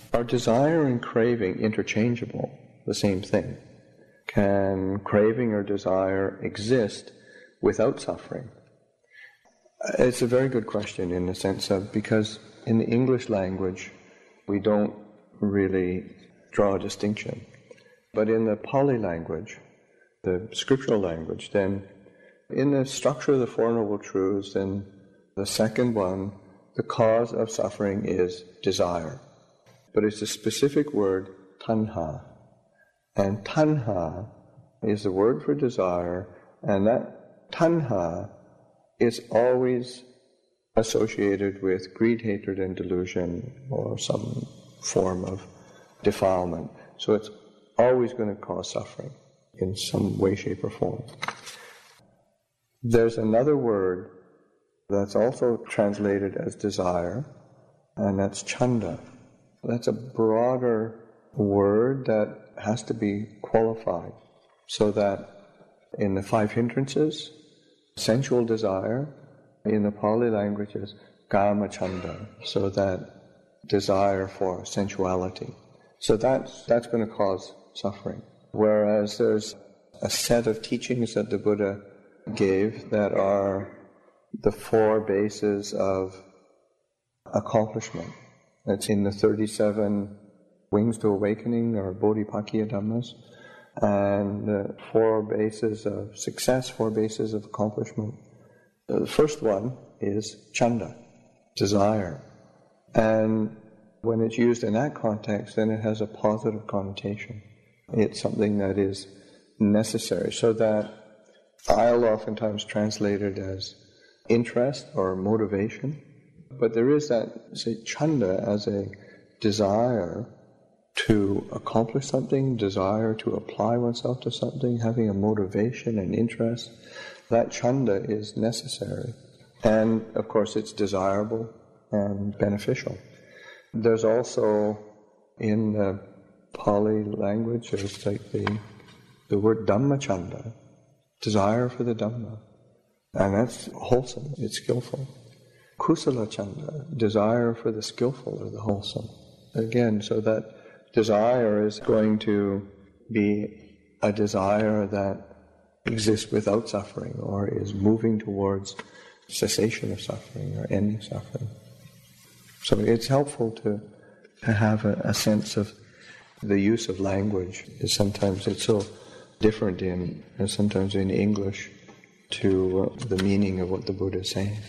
Are desire and craving interchangeable? The same thing? Can craving or desire exist without suffering? It's a very good question in the sense of, because in the English language we don't really draw a distinction. But in the Pali language, the scriptural language, then in the structure of the Four Noble Truths, then the second one, the cause of suffering is desire. But it's a specific word, tanha. And tanha is the word for desire, and that tanha is always associated with greed, hatred, and delusion, or some form of defilement. So it's always going to cause suffering in some way, shape, or form. There's another word that's also translated as desire, and that's chanda. That's a broader word that has to be qualified, so that in the five hindrances, sensual desire, in the Pali language is kama chanda, so that desire for sensuality. So that's going to cause suffering. Whereas there's a set of teachings that the Buddha gave that are the four bases of accomplishment. That's in the 37 Wings to Awakening, or Bodhipakkhya Dhammas, and the four bases of success, four bases of accomplishment. The first one is chanda, desire. And when it's used in that context, then it has a positive connotation. It's something that is necessary, so that I'll oftentimes translate it as interest or motivation. But there is that, say, chanda as a desire to accomplish something, desire to apply oneself to something, having a motivation and interest. That chanda is necessary. And, of course, it's desirable and beneficial. There's also, in the Pali language, there's like the word dhammachanda, desire for the Dhamma. And that's wholesome, it's skillful. Kusala chanda, desire for the skillful or the wholesome. Again, so that desire is going to be a desire that exists without suffering, or is moving towards cessation of suffering or ending suffering. So it's helpful to have a sense of the use of language. Sometimes it's so different sometimes in English to the meaning of what the Buddha is saying.